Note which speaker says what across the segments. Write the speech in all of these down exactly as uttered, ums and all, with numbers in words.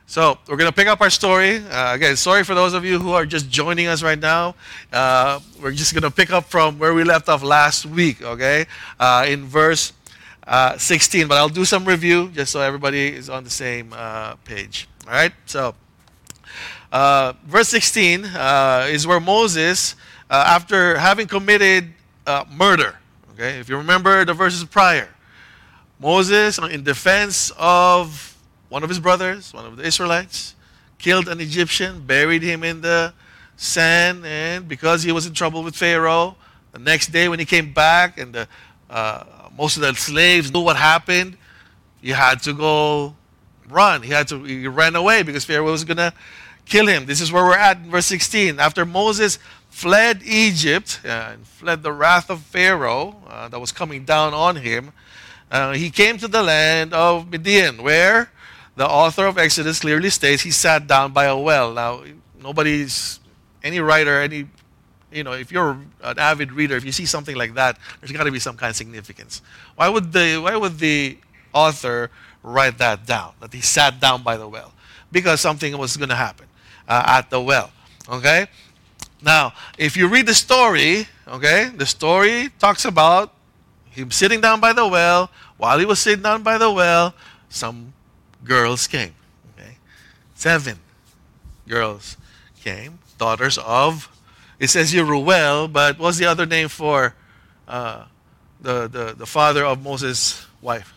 Speaker 1: So we're going to pick up our story. Uh, again, sorry for those of you who are just joining us right now. Uh, we're just going to pick up from where we left off last week, okay? Uh, in verse uh, sixteen. But I'll do some review just so everybody is on the same uh, page. All right? So uh, verse sixteen uh, is where Moses, uh, after having committed uh, murder, okay? If you remember the verses prior, Moses, in defense of one of his brothers, one of the Israelites, killed an Egyptian, buried him in the sand, and because he was in trouble with Pharaoh, the next day when he came back and the, uh, most of the slaves knew what happened, he had to go run. He had to he ran away because Pharaoh was going to kill him. This is where we're at in verse sixteen. After Moses fled Egypt uh, and fled the wrath of Pharaoh uh, that was coming down on him, uh, he came to the land of Midian, where the author of Exodus clearly states he sat down by a well. Now, nobody's, any writer, any, you know, if you're an avid reader, if you see something like that, there's got to be some kind of significance. Why would the Why would the author write that down? That he sat down by the well, because something was going to happen uh, at the well. Okay. Now, if you read the story, okay, the story talks about him sitting down by the well. While he was sitting down by the well, some girls came. Okay? Seven girls came, daughters of, it says here Ruel, but what's the other name for uh, the, the, the father of Moses' wife?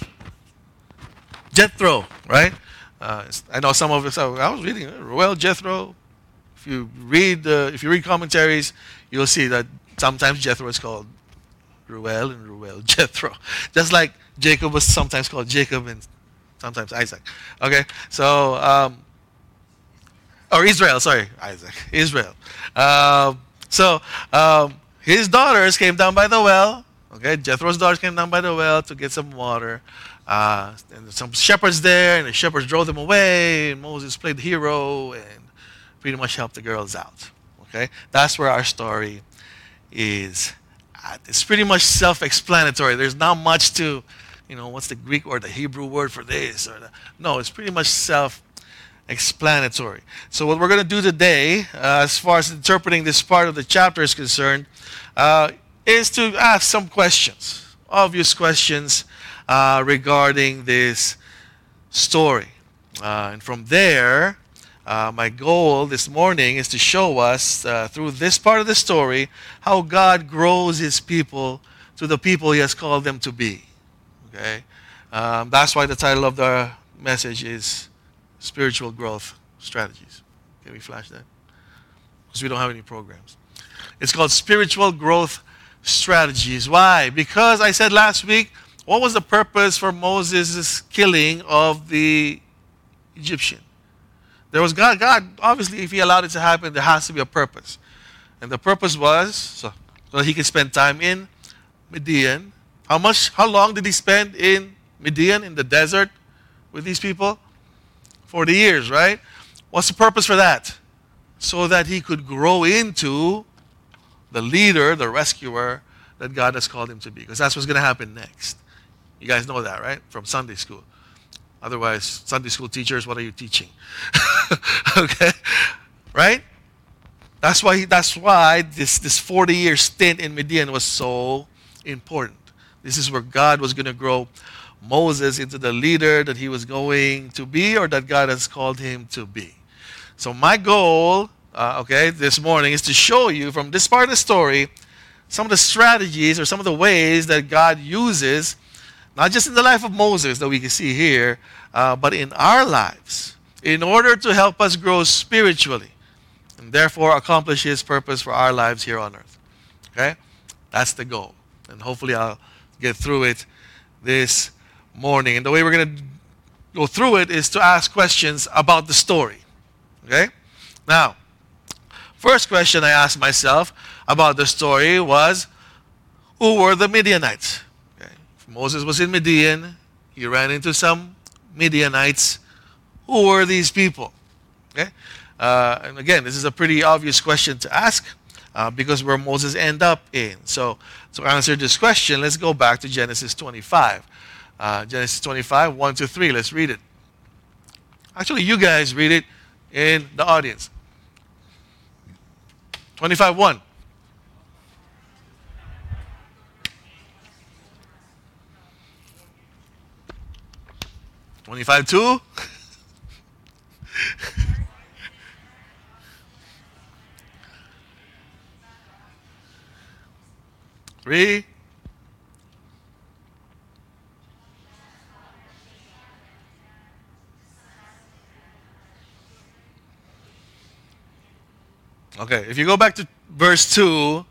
Speaker 1: Jethro, right? Uh, I know some of us, I was reading Ruel, Jethro. If you read uh, if you read commentaries, you'll see that sometimes Jethro is called Ruel and Ruel Jethro. Just like Jacob was sometimes called Jacob and sometimes Isaac. Okay, so, um, or Israel, sorry, Isaac, Israel. Uh, so, um, his daughters came down by the well. Okay, Jethro's daughters came down by the well to get some water. Uh, and some shepherds there, and the shepherds drove them away. And Moses played the hero and pretty much helped the girls out. Okay, that's where our story is at. It's pretty much self-explanatory. There's not much to, you know, what's the Greek or the Hebrew word for this? Or the, no, it's pretty much self-explanatory. So what we're going to do today, uh, as far as interpreting this part of the chapter is concerned, uh, is to ask some questions, obvious questions uh, regarding this story. Uh, and from there, uh, my goal this morning is to show us, uh, through this part of the story, how God grows his people to the people he has called them to be. Okay, um, that's why the title of the message is Spiritual Growth Strategies. Can we flash that? Because we don't have any programs. It's called Spiritual Growth Strategies. Why? Because I said last week, what was the purpose for Moses' killing of the Egyptian? There was God. God, obviously, if he allowed it to happen, there has to be a purpose. And the purpose was so, so that he could spend time in Midian. How much, how long did he spend in Midian, in the desert, with these people? forty years, right? What's the purpose for that? So that he could grow into the leader, the rescuer that God has called him to be. Because that's what's going to happen next. You guys know that, right? From Sunday school. Otherwise, Sunday school teachers, what are you teaching? Okay? Right? That's why, that's why this, this forty-year stint in Midian was so important. This is where God was going to grow Moses into the leader that he was going to be, or that God has called him to be. So my goal, uh, okay, this morning is to show you from this part of the story some of the strategies or some of the ways that God uses, not just in the life of Moses that we can see here, uh, but in our lives, in order to help us grow spiritually and therefore accomplish his purpose for our lives here on earth. Okay? That's the goal. And hopefully I'll get through it this morning. And the way we're going to go through it is to ask questions about the story. Okay? Now, first question I asked myself about the story was, who were the Midianites? Okay. Moses was in Midian. He ran into some Midianites. Who were these people? Okay? Uh, and again, this is a pretty obvious question to ask. Uh, because where Moses end up in. So to answer this question, let's go back to Genesis twenty-five. Uh, Genesis twenty-five, one to three. Let's read it. Actually, you guys read it in the audience. twenty-five one. twenty-five two. three. Okay, if you go back to verse two,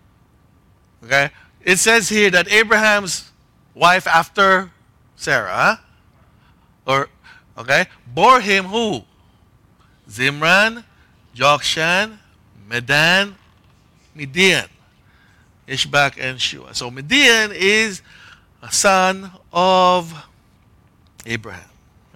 Speaker 1: okay, it says here that Abraham's wife after Sarah, or, okay, bore him who? Zimran, Jokshan, Medan, Midian, Ishbak, and Shua. So Midian is a son of Abraham.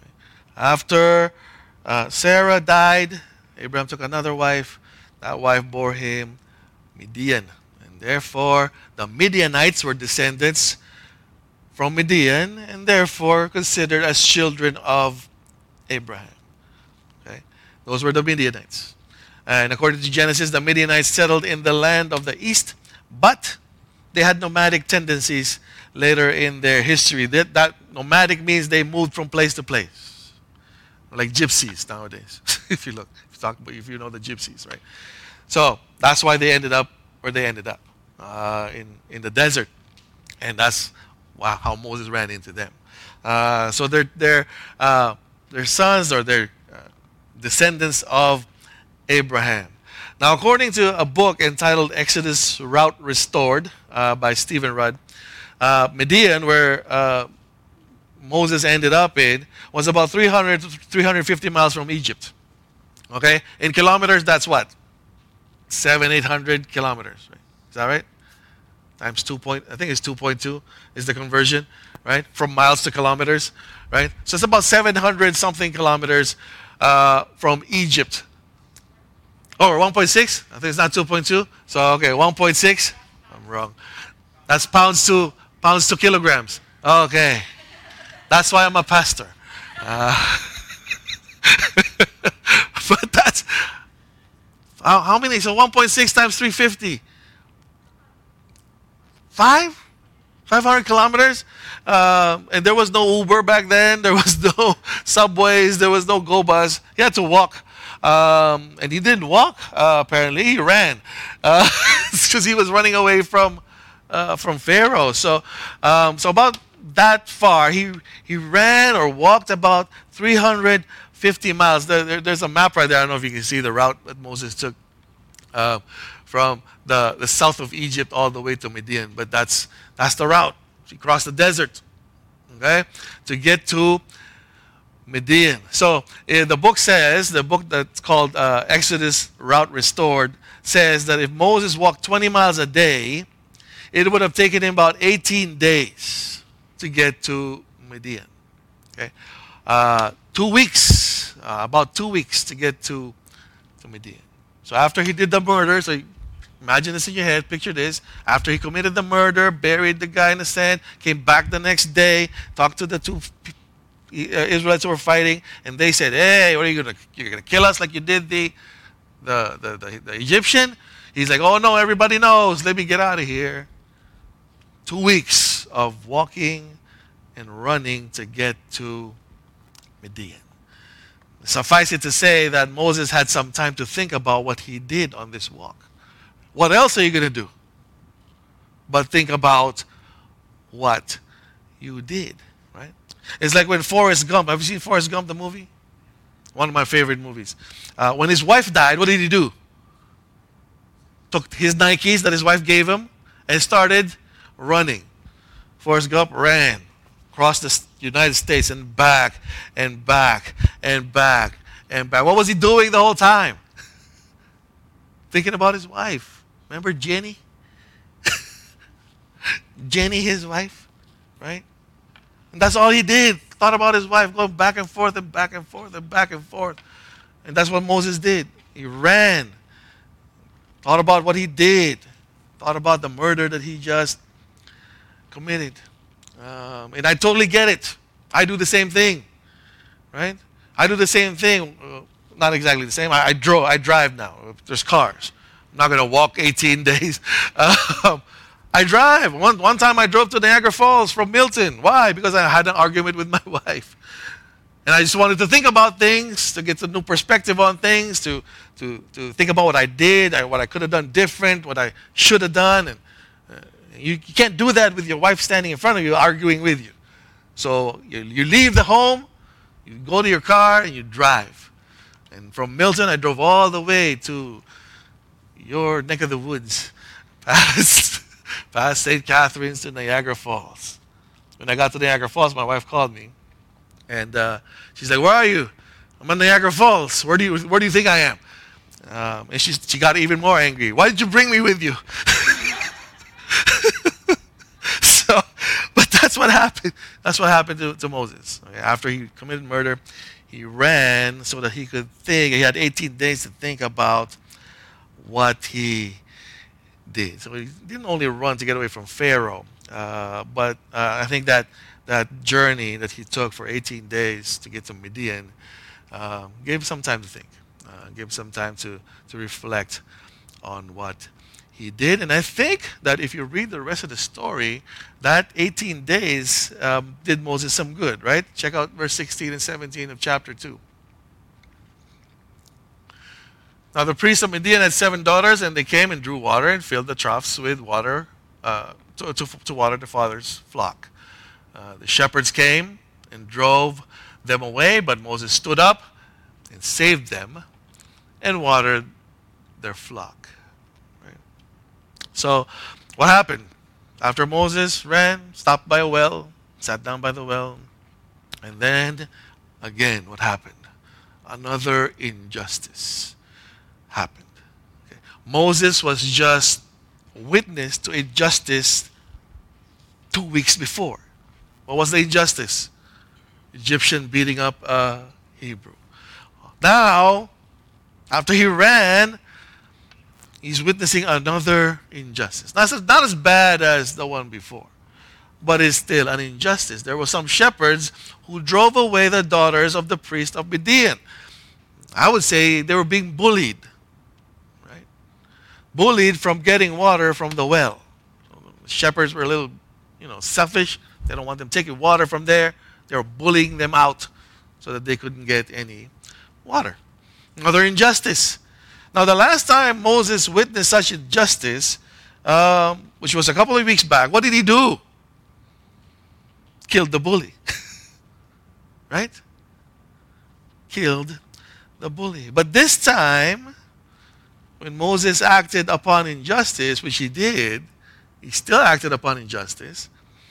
Speaker 1: After uh, Sarah died, Abraham took another wife. That wife bore him Midian. And therefore, the Midianites were descendants from Midian and therefore considered as children of Abraham. Okay? Those were the Midianites. And according to Genesis, the Midianites settled in the land of the east, but they had nomadic tendencies later in their history. That, that nomadic means they moved from place to place, like gypsies nowadays. if you look, if you talk, if you know the gypsies, right? So that's why they ended up where they ended up uh, in in the desert, and that's wow, how Moses ran into them. Uh, so they're they're uh, their sons or their uh, descendants of Abraham. Now, according to a book entitled Exodus Route Restored uh, by Stephen Rudd, uh, Midian, where uh, Moses ended up in, was about three hundred to three hundred fifty miles from Egypt. Okay? In kilometers, that's what? Seven, eight hundred kilometers. Right? Is that right? Times two point, I think it's two point two is the conversion, right? From miles to kilometers, right? So it's about seven hundred something kilometers uh, from Egypt. Oh, one point six? I think it's not two point two. So, okay, one point six. I'm wrong. That's pounds to pounds to kilograms. Okay. That's why I'm a pastor. Uh, but that's, how, how many? So one point six times three hundred fifty. Five? five hundred kilometers? Uh, and there was no Uber back then. There was no subways. There was no Go Bus. He had to walk. Um, and he didn't walk, uh, apparently. He ran. Because uh, he was running away from uh, from Pharaoh. So, um, so about that far, he, he ran or walked about three hundred fifty miles. There, there, there's a map right there. I don't know if you can see the route that Moses took uh, from the, the south of Egypt all the way to Midian. But that's, that's the route. He crossed the desert, okay, to get to Midian. So uh, the book says, the book that's called uh, Exodus Route Restored, says that if Moses walked twenty miles a day, it would have taken him about eighteen days to get to Midian. Okay, uh, two weeks, uh, about two weeks to get to, to Midian. So after he did the murder, so imagine this in your head, picture this. After he committed the murder, buried the guy in the sand, came back the next day, talked to the two people, Israelites who were fighting, and they said, "Hey, what are you gonna? You're gonna kill us like you did the, the, the, the, the Egyptian?" He's like, "Oh no, everybody knows. Let me get out of here." Two weeks of walking and running to get to Midian. Suffice it to say that Moses had some time to think about what he did on this walk. What else are you gonna do? But think about what you did, right? It's like when Forrest Gump, have you seen Forrest Gump, the movie? One of my favorite movies. Uh, when his wife died, what did he do? Took his Nikes that his wife gave him and started running. Forrest Gump ran across the United States and back and back and back and back. What was he doing the whole time? Thinking about his wife. Remember Jenny? Jenny, his wife, right? And that's all he did. Thought about his wife, going back and forth and back and forth and back and forth. And that's what Moses did. He ran. Thought about what he did. Thought about the murder that he just committed. Um, and I totally get it. I do the same thing. Right? I do the same thing. Uh, not exactly the same. I, I drove. I drive now. There's cars. I'm not going to walk eighteen days. Um, I drive. One, one time I drove to Niagara Falls from Milton. Why? Because I had an argument with my wife. And I just wanted to think about things, to get a new perspective on things, to, to, to think about what I did, what I could have done different, what I should have done. And uh, you, you can't do that with your wife standing in front of you arguing with you. So you, you leave the home, you go to your car, and you drive. And from Milton, I drove all the way to your neck of the woods, past, past Saint Catharines to Niagara Falls. When I got to Niagara Falls, my wife called me. And uh, she's like, "Where are you?" "I'm in Niagara Falls. Where do you Where do you think I am?" Um, and she she got even more angry. "Why did you bring me with you?" So, but that's what happened. That's what happened to, to Moses. Okay, after he committed murder, he ran so that he could think. He had eighteen days to think about what he did. So he didn't only run to get away from Pharaoh, uh, but uh, I think that that journey that he took for eighteen days to get to Midian uh, gave him some time to think, uh, gave him some time to, to reflect on what he did. And I think that if you read the rest of the story, that eighteen days um, did Moses some good, right? Check out verse sixteen and seventeen of chapter two. "Now the priest of Midian had seven daughters, and they came and drew water and filled the troughs with water uh, to, to, to water the father's flock. Uh, the shepherds came and drove them away, but Moses stood up and saved them and watered their flock." Right? So what happened? After Moses ran, stopped by a well, sat down by the well, and then again, what happened? Another injustice happened. Okay. Moses was just witness to a justice two weeks before. What was the injustice? Egyptian beating up a Hebrew. Now, after he ran, he's witnessing another injustice. Not as, not as bad as the one before, but it's still an injustice. There were some shepherds who drove away the daughters of the priest of Midian. I would say they were being bullied, right? Bullied from getting water from the well. So the shepherds were a little, you know, selfish. They don't want them taking water from there. They were bullying them out so that they couldn't get any water. Another injustice. Now, the last time Moses witnessed such injustice, um, which was a couple of weeks back, what did he do? Killed the bully. Right? Killed the bully. But this time, when Moses acted upon injustice, which he did, he still acted upon injustice.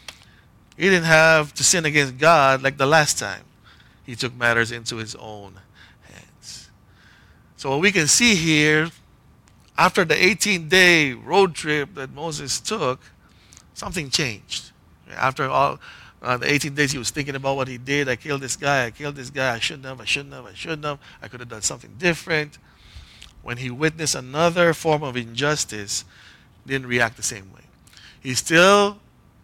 Speaker 1: He didn't have to sin against God like the last time. He took matters into his own hands. So what we can see here, after the eighteen-day road trip that Moses took, something changed. After all uh, the eighteen days, he was thinking about what he did. I killed this guy. I killed this guy. I shouldn't have. I shouldn't have. I shouldn't have. I could have done something different. When he witnessed another form of injustice, he didn't react the same way. He still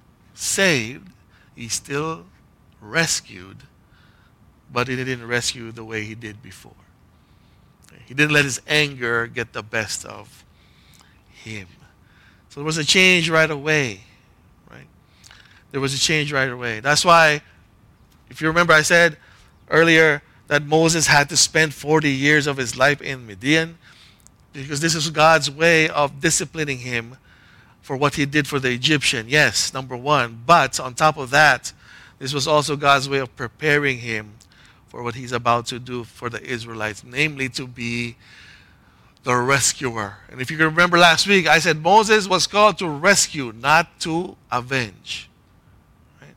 Speaker 1: saved. He still rescued, but he didn't rescue the way he did before. He didn't let his anger get the best of him. So there was a change right away, right? There was a change right away. That's why, if you remember, I said earlier that Moses had to spend forty years of his life in Midian, because this is God's way of disciplining him for what he did for the Egyptian. Yes, number one. But on top of that, this was also God's way of preparing him for what he's about to do for the Israelites, namely to be the rescuer. And if you can remember last week, I said Moses was called to rescue, not to avenge. Right?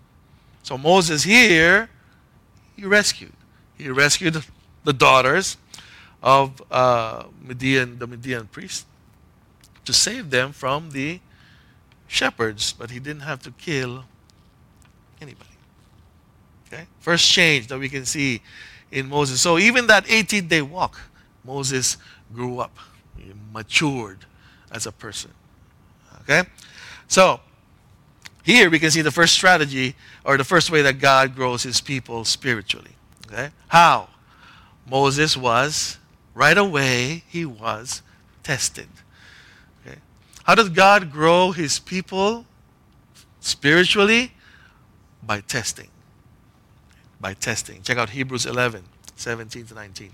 Speaker 1: So Moses here, he rescued. He rescued the daughters of uh, Midian, the Midian priest, to save them from the shepherds, but he didn't have to kill anybody. Okay? First change that we can see in Moses. So even that eighteen-day walk, Moses grew up. He matured as a person. Okay? So here we can see the first strategy, or the first way that God grows his people spiritually. Okay? How? Moses was, right away, he was tested. Okay? How does God grow his people spiritually? By testing. By testing. Check out Hebrews eleven, seventeen to nineteen.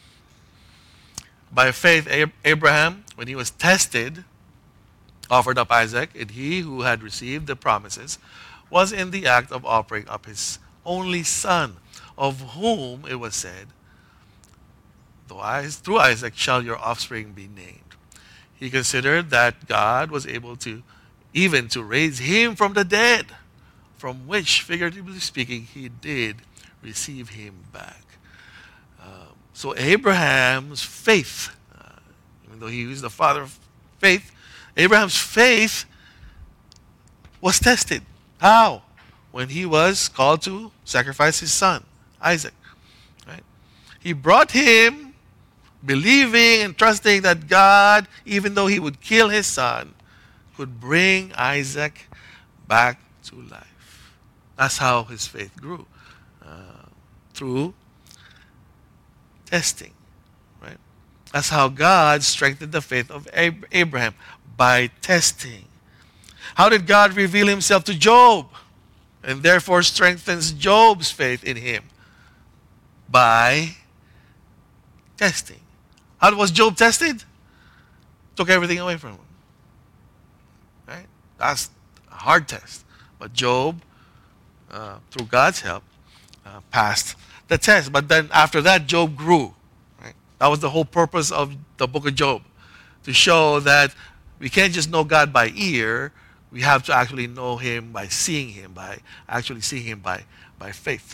Speaker 1: By faith, Abraham, when he was tested, offered up Isaac, and he who had received the promises was in the act of offering up his only son, of whom it was said, through Isaac shall your offspring be named. He considered that God was able to even to raise him from the dead, from which, figuratively speaking, he did receive him back. Um, so Abraham's faith, uh, even though he was the father of faith, Abraham's faith was tested. How? When he was called to sacrifice his son, Isaac. Right? He brought him believing and trusting that God, even though he would kill his son, could bring Isaac back to life. That's how his faith grew. Uh, through testing. Right? That's how God strengthened the faith of Ab- Abraham. By testing. How did God reveal himself to Job? And therefore strengthens Job's faith in him? By testing. How was Job tested? Took everything away from him. Right? That's a hard test. But Job, uh, through God's help, uh, passed the test. But then after that, Job grew. Right? That was the whole purpose of the book of Job. To show that we can't just know God by ear. We have to actually know him by seeing him, by actually seeing him by, by faith.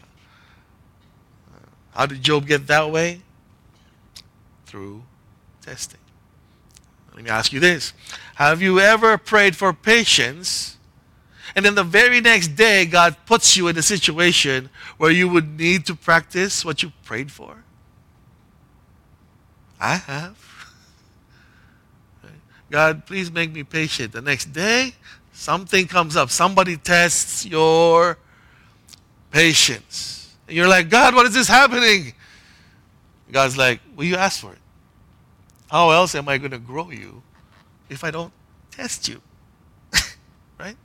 Speaker 1: How did Job get that way? Through testing. Let me ask you this. Have you ever prayed for patience, and then the very next day God puts you in a situation where you would need to practice what you prayed for? I have. God, please make me patient. The next day, something comes up. Somebody tests your patience. And you're like, God, what is this happening? God's like, well, you asked for it. How else am I going to grow you if I don't test you? Right?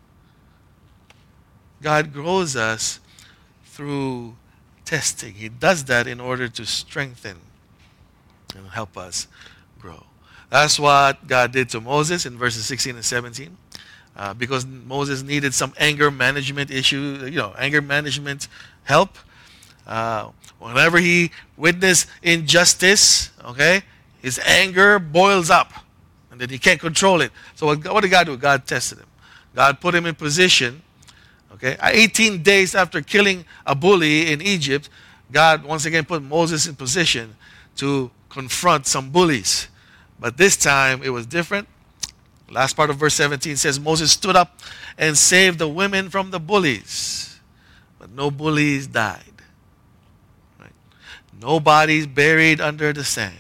Speaker 1: God grows us through testing. He does that in order to strengthen and help us grow. That's what God did to Moses in verses sixteen and seventeen. Uh, because Moses needed some anger management issue, you know, anger management help. Uh, whenever he witnessed injustice, okay, his anger boils up. And then he can't control it. So what, what did God do? God tested him. God put him in position. Okay, eighteen days after killing a bully in Egypt, God once again put Moses in position to confront some bullies. But this time it was different. Last part of verse seventeen says, Moses stood up and saved the women from the bullies. But no bullies died. Right? No bodies buried under the sand.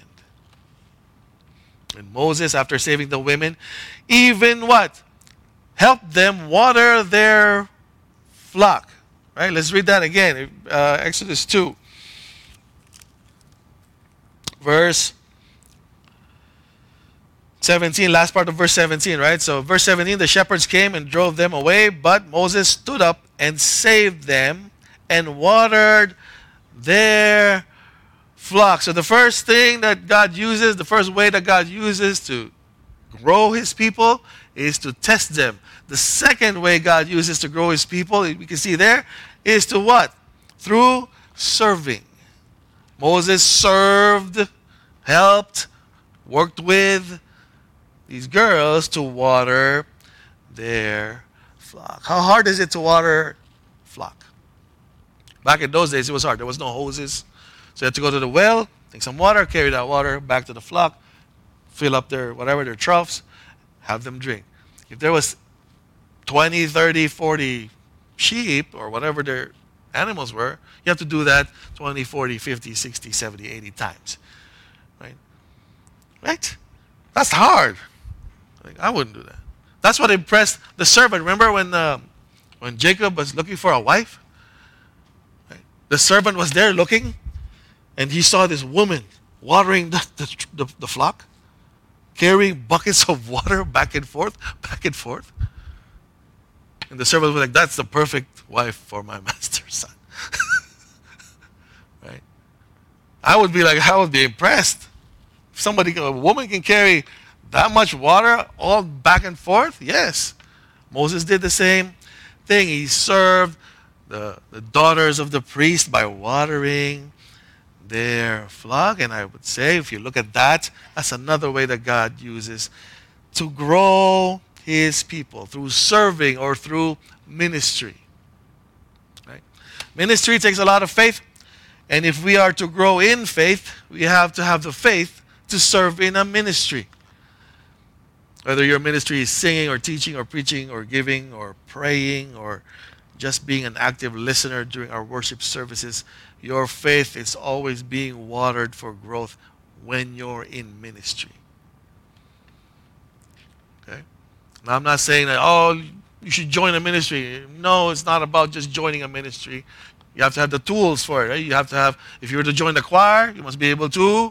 Speaker 1: And Moses, after saving the women, even what? Helped them water their flock. Right? Let's read that again. Uh, Exodus two. Verse seventeen, last part of verse seventeen, right? So verse seventeen, the shepherds came and drove them away, but Moses stood up and saved them and watered their flock. So the first thing that God uses, the first way that God uses to grow his people is to test them. The second way God uses to grow his people, we can see there, is to what? Through serving. Moses served, helped, worked with these girls to water their flock. How hard is it to water flock? Back in those days, it was hard. There was no hoses. So you had to go to the well, take some water, carry that water back to the flock, fill up their, whatever, their troughs, have them drink. If there was twenty, thirty, forty sheep or whatever their animals were, you have to do that twenty, forty, fifty, sixty, seventy, eighty times. Right? Right? That's hard. Like, I wouldn't do that. That's what impressed the servant. Remember when uh, when Jacob was looking for a wife? Right? The servant was there looking, and he saw this woman watering the, the, the, the flock, carrying buckets of water back and forth, back and forth. And the servant was like, that's the perfect wife for my master's son. Right? I would be like, I would be impressed. If somebody, a woman can carry that much water all back and forth, yes. Moses did the same thing. He served the, the daughters of the priest by watering their flock. And I would say, if you look at that, that's another way that God uses to grow his people, through serving or through ministry. Right? Ministry takes a lot of faith. And if we are to grow in faith, we have to have the faith to serve in a ministry. Whether your ministry is singing or teaching or preaching or giving or praying or just being an active listener during our worship services, your faith is always being watered for growth when you're in ministry. Okay? Now, I'm not saying that, oh, you should join a ministry. No, it's not about just joining a ministry. You have to have the tools for it. Right? You have to have, if you were to join the choir, you must be able to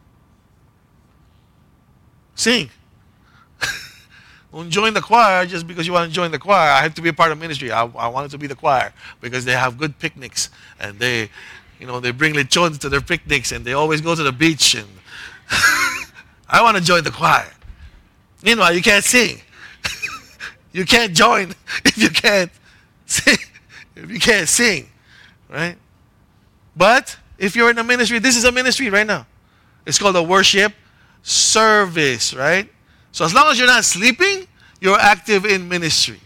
Speaker 1: sing. Don't join the choir just because you want to join the choir. I have to be a part of ministry. I, I wanted to be the choir because they have good picnics and they, you know, they bring lechons to their picnics and they always go to the beach. And I want to join the choir. Meanwhile, you can't sing. You can't join if you can't sing. If you can't sing, right? But if you're in a ministry, this is a ministry right now. It's called a worship service, right? So as long as you're not sleeping, you're active in ministry.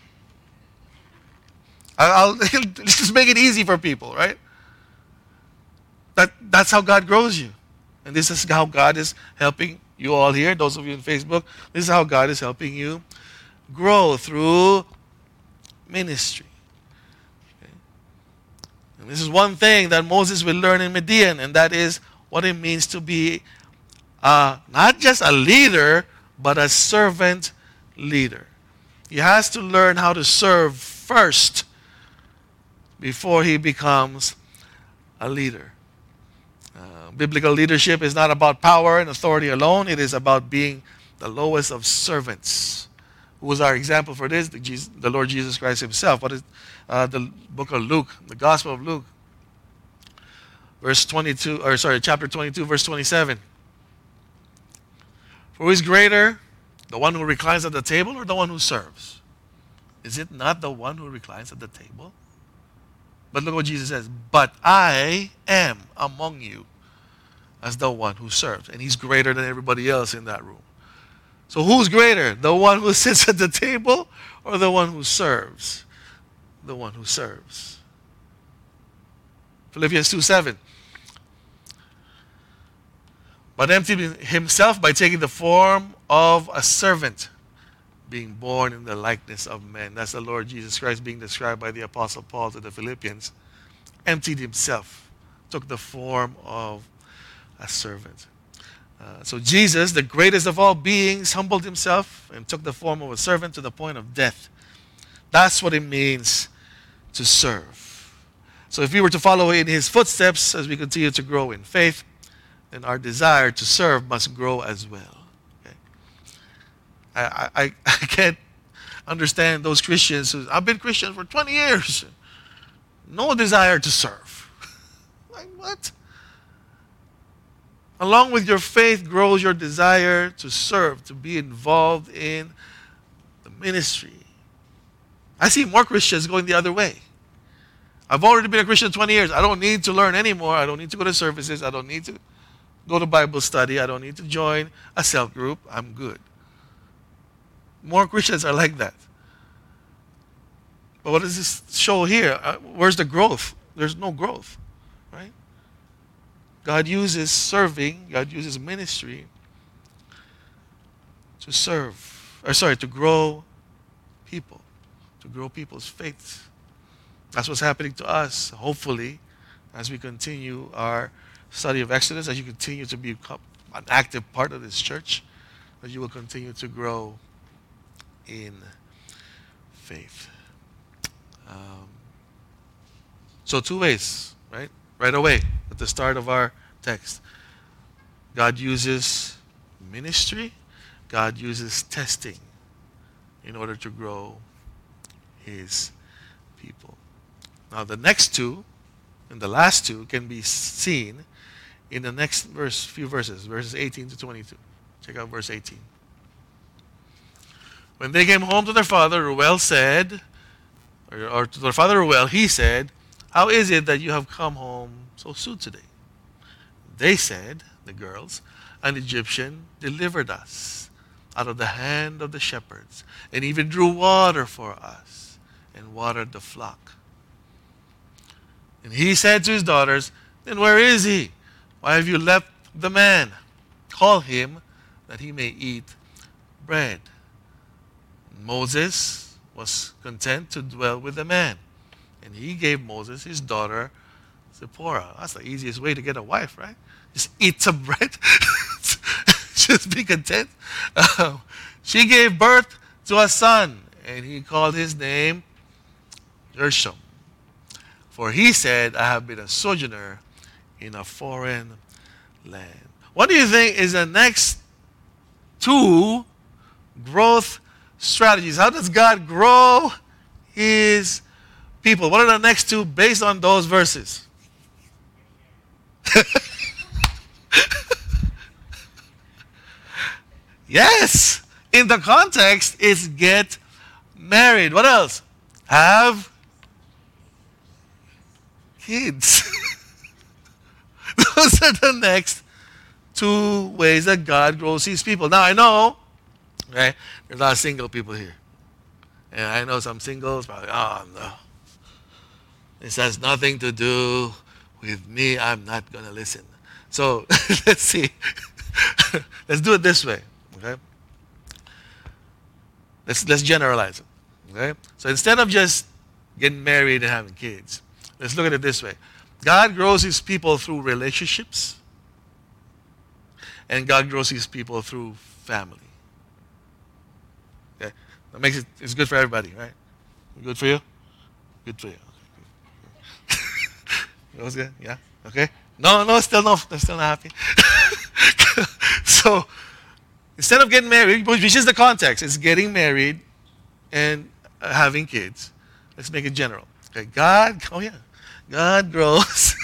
Speaker 1: I'll, let's just make it easy for people, right? That, that's how God grows you. And this is how God is helping you all here, those of you on Facebook. This is how God is helping you grow through ministry. Okay? And this is one thing that Moses will learn in Midian, and that is what it means to be uh, not just a leader, but a servant leader. He has to learn how to serve first before he becomes a leader. Uh, biblical leadership is not about power and authority alone. It is about being the lowest of servants. Who was our example for this? The, Jesus, the Lord Jesus Christ himself. What is uh, the book of Luke, the Gospel of Luke, verse twenty-two, or sorry, chapter twenty-two, verse twenty-seven. For who is greater, the one who reclines at the table or the one who serves? Is it not the one who reclines at the table? But look what Jesus says. But I am among you as the one who serves. And he's greater than everybody else in that room. So who's greater? The one who sits at the table or the one who serves? The one who serves. Philippians two seven. But emptied himself by taking the form of a servant, being born in the likeness of men. That's the Lord Jesus Christ being described by the Apostle Paul to the Philippians. Emptied himself, took the form of a servant. Uh, so Jesus, the greatest of all beings, humbled himself and took the form of a servant to the point of death. That's what it means to serve. So if we were to follow in his footsteps as we continue to grow in faith, then our desire to serve must grow as well. Okay? I, I, I can't understand those Christians who, I've been Christian for twenty years. No desire to serve. Like what? Along with your faith grows your desire to serve, to be involved in the ministry. I see more Christians going the other way. I've already been a Christian twenty years. I don't need to learn anymore. I don't need to go to services. I don't need to go to Bible study. I don't need to join a cell group. I'm good. More Christians are like that. But what does this show here? Uh, where's the growth? There's no growth, right? God uses serving, God uses ministry to serve, or sorry, to grow people, to grow people's faith. That's what's happening to us, hopefully, as we continue our study of Exodus, as you continue to become an active part of this church, that you will continue to grow in faith. Um, so two ways right? Right away at the start of our text. God uses ministry, God uses testing in order to grow his people. Now, the next two and the last two can be seen in the next verse, few verses, verses eighteen to twenty-two. Check out verse eighteen. When they came home to their father, Reuel said, or, or to their father Reuel, he said, "How is it that you have come home so soon today?" They said, the girls, "An Egyptian delivered us out of the hand of the shepherds, and even drew water for us, and watered the flock." And he said to his daughters, "Then where is he? Why have you left the man? Call him, that he may eat bread." Moses was content to dwell with the man, and he gave Moses his daughter Zipporah. That's the easiest way to get a wife, right? Just eat some bread. Just be content. Uh, she gave birth to a son, and he called his name Gershom. For he said, "I have been a sojourner in a foreign land." What do you think is the next two growth strategies? How does God grow his people? What are the next two based on those verses? Yes, in the context, it's get married. What else? Have kids. Those are the next two ways that God grows his people. Now, I know, right, there's a lot of single people here. And I know some singles probably, "Oh, no. This has nothing to do with me. I'm not going to listen." So, let's see. Let's do it this way. Okay? Let's, let's generalize it. Okay? So instead of just getting married and having kids, let's look at it this way. God grows his people through relationships, and God grows his people through family. Okay? That makes it, it's good for everybody, right? Good for you? Good for you. That was good? Yeah? Okay? No, no, still no, they're still not happy. So, instead of getting married, which is the context, it's getting married and uh, having kids. Let's make it general. Okay, God, oh yeah, God grows.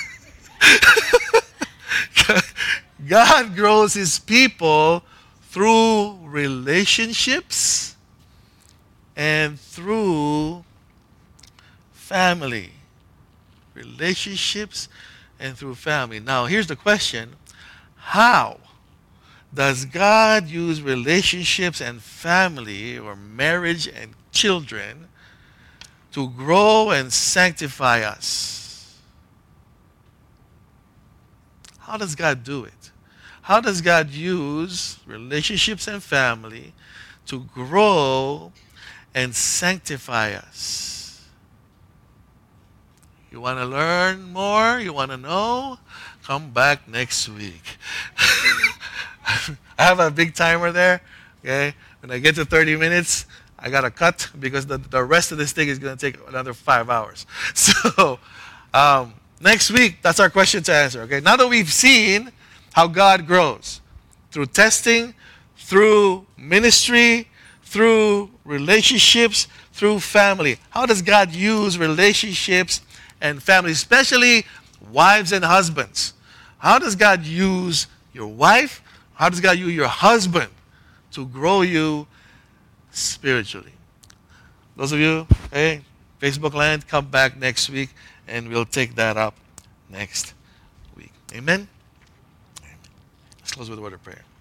Speaker 1: God grows his people through relationships and through family. Relationships and through family. Now, here's the question. How does God use relationships and family, or marriage and children, to grow and sanctify us? How does God do it? How does God use relationships and family to grow and sanctify us? You want to learn more? You want to know? Come back next week. I have a big timer there. Okay, when I get to thirty minutes, I got to cut because the, the rest of this thing is going to take another five hours. So um, next week, that's our question to answer. Okay, now that we've seen how God grows through testing, through ministry, through relationships, through family. How does God use relationships and family, especially wives and husbands? How does God use your wife? How does God use your husband to grow you spiritually? Those of you, hey, Facebook land, come back next week and we'll take that up next week. Amen? Amen. Let's close with a word of prayer.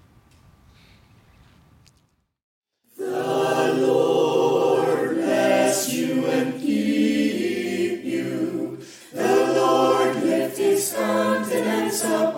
Speaker 2: The Lord bless you and keep you. The Lord lift his countenance upon